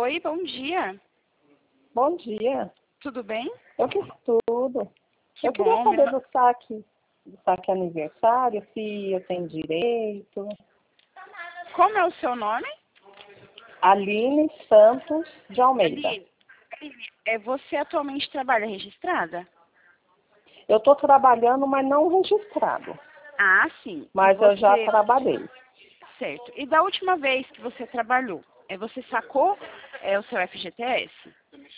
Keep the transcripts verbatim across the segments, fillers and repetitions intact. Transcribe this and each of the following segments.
Oi, bom dia. Bom dia. Tudo bem? Eu que estudo. Que Eu queria bom. saber meu- do saque, do saque aniversário, se eu tenho direito. Como é o seu nome? Aline Santos de Almeida. Aline. Aline, é, você atualmente trabalha registrada? Eu estou trabalhando, mas não registrado. Ah, sim. E Mas eu já você... trabalhei. Certo. E da última vez que você trabalhou, é, você sacou é, o seu F G T S?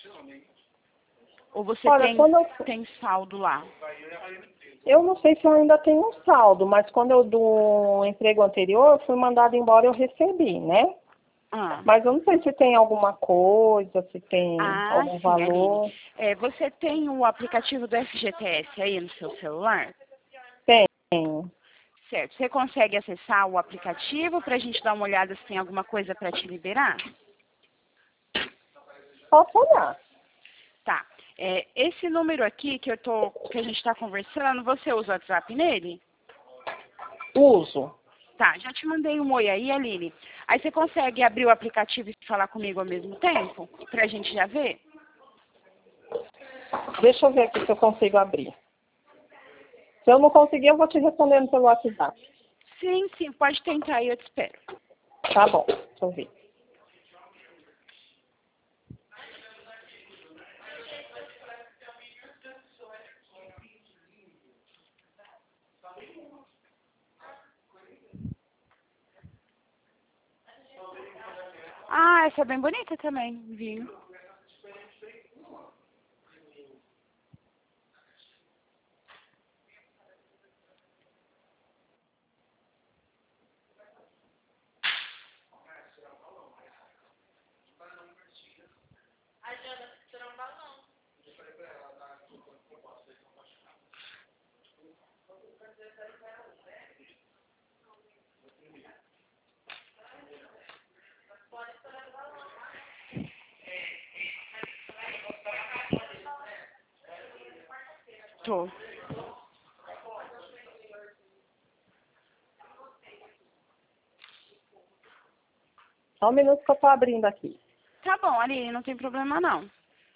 Ou você Olha, tem, quando eu, tem saldo lá? eu não sei se eu ainda tenho um saldo, mas quando eu do emprego anterior, eu fui mandada embora e eu recebi, né? Ah, Mas eu não sei se tem alguma coisa, se tem ah algum sim, Aline. valor. É, você tem o aplicativo do F G T S aí no seu celular? Tem. Certo. Você consegue acessar o aplicativo para a gente dar uma olhada se tem alguma coisa para te liberar? Posso olhar. Tá. É, esse número aqui que eu tô, que a gente está conversando, você usa o WhatsApp nele? Uso. Tá, já te mandei um oi aí, Aline. Aí você consegue abrir o aplicativo e falar comigo ao mesmo tempo? Pra gente já ver? Deixa eu ver aqui se eu consigo abrir. Se eu não conseguir, eu vou te respondendo pelo WhatsApp. Sim, sim, pode tentar aí, eu te espero. Tá bom, deixa eu ver. Ah, essa é bem bonita também, viu? Tô. Só um minuto que eu tô abrindo aqui. Tá bom, Aline, não tem problema não.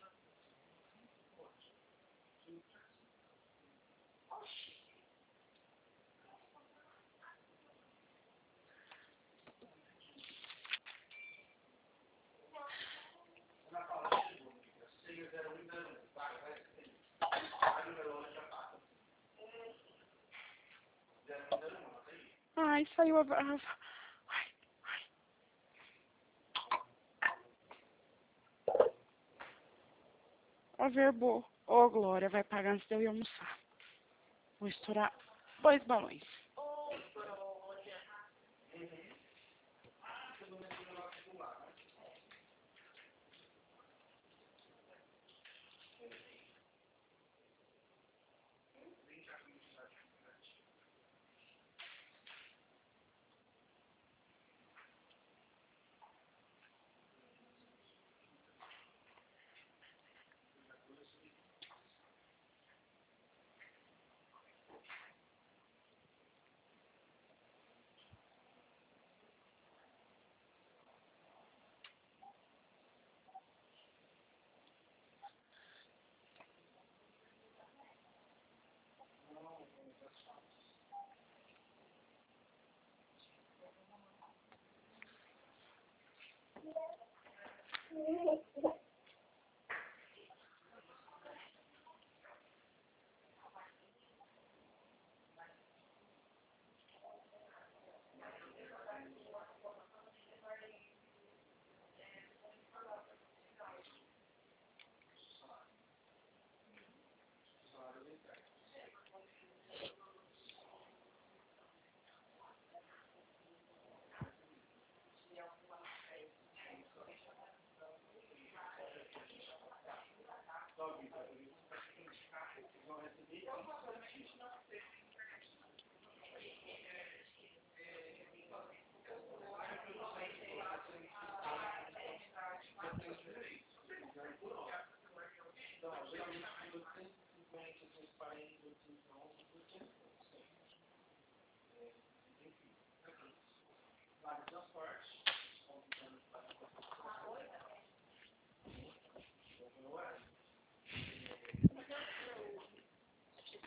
Ai, saiu a... a- A verbo. Ô, Glória, vai pagar antes de eu ir almoçar. Vou estourar dois balões.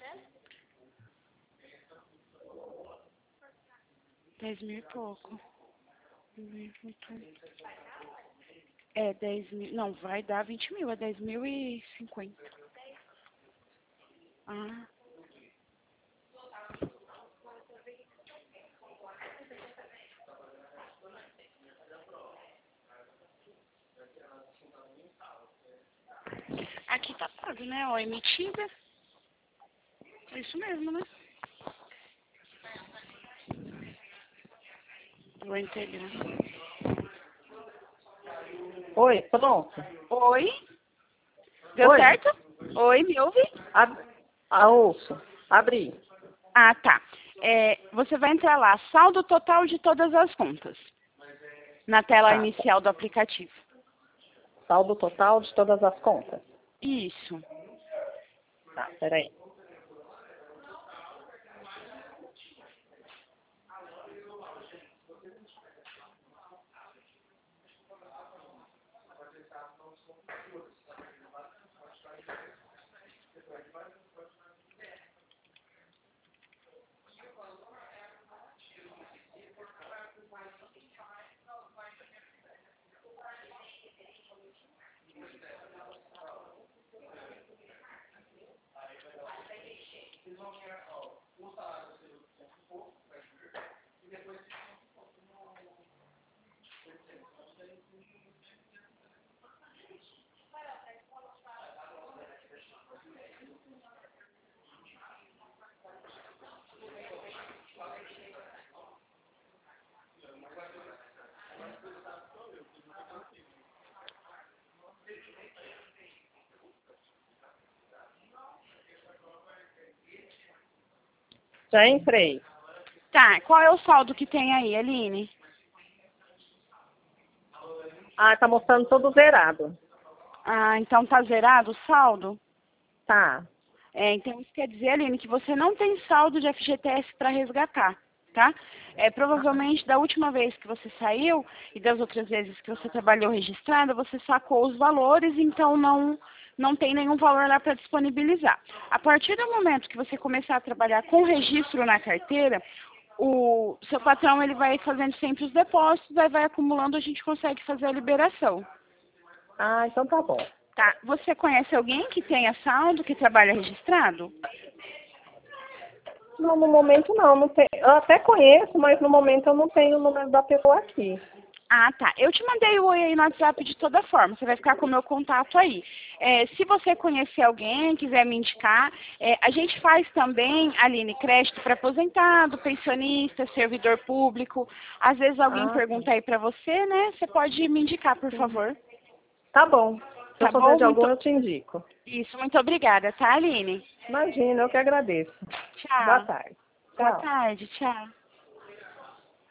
Dez mil e pouco. É, dez mil. Não, vai dar vinte mil, é dez mil e cinquenta. Ah. Aqui tá pago, né? Ó, emitida. É isso mesmo, né? Vou integrar. Oi, pronto. Oi? Deu Oi. certo? Oi, me ouve? Ab... Ah, ouço. Abri. Ah, tá. É, você vai entrar lá, saldo total de todas as contas, na tela Tá. inicial do aplicativo. Saldo total de todas as contas. Isso. Tá, peraí. Já entrei. Tá, qual é o saldo que tem aí, Aline? Ah, tá mostrando todo zerado. Ah, então tá zerado o saldo? Tá. É, então isso quer dizer, Aline, que você não tem saldo de F G T S para resgatar, tá? É, provavelmente da última vez que você saiu e das outras vezes que você trabalhou registrada, você sacou os valores, então não, não tem nenhum valor lá para disponibilizar. A partir do momento que você começar a trabalhar com registro na carteira, o seu patrão ele vai fazendo sempre os depósitos, aí vai acumulando, a gente consegue fazer a liberação. Ah, então tá bom. Tá, você conhece alguém que tenha saldo, que trabalha registrado? Não, no momento não, não tem. Eu até conheço, mas no momento eu não tenho o número da pessoa aqui. Ah, tá. Eu te mandei o oi aí no WhatsApp de toda forma. Você vai ficar com o meu contato aí. É, se você conhecer alguém, quiser me indicar, é, a gente faz também, Aline, crédito para aposentado, pensionista, servidor público. Às vezes alguém Ah, pergunta aí para você, né? Você pode me indicar, por favor. tá bom. Se eu Tá souber bom? de algum, Muito... eu te indico. Isso, muito obrigada, tá, Aline? Imagina, eu que agradeço. Boa Tchau. tarde. Boa Tchau. tarde, tchau.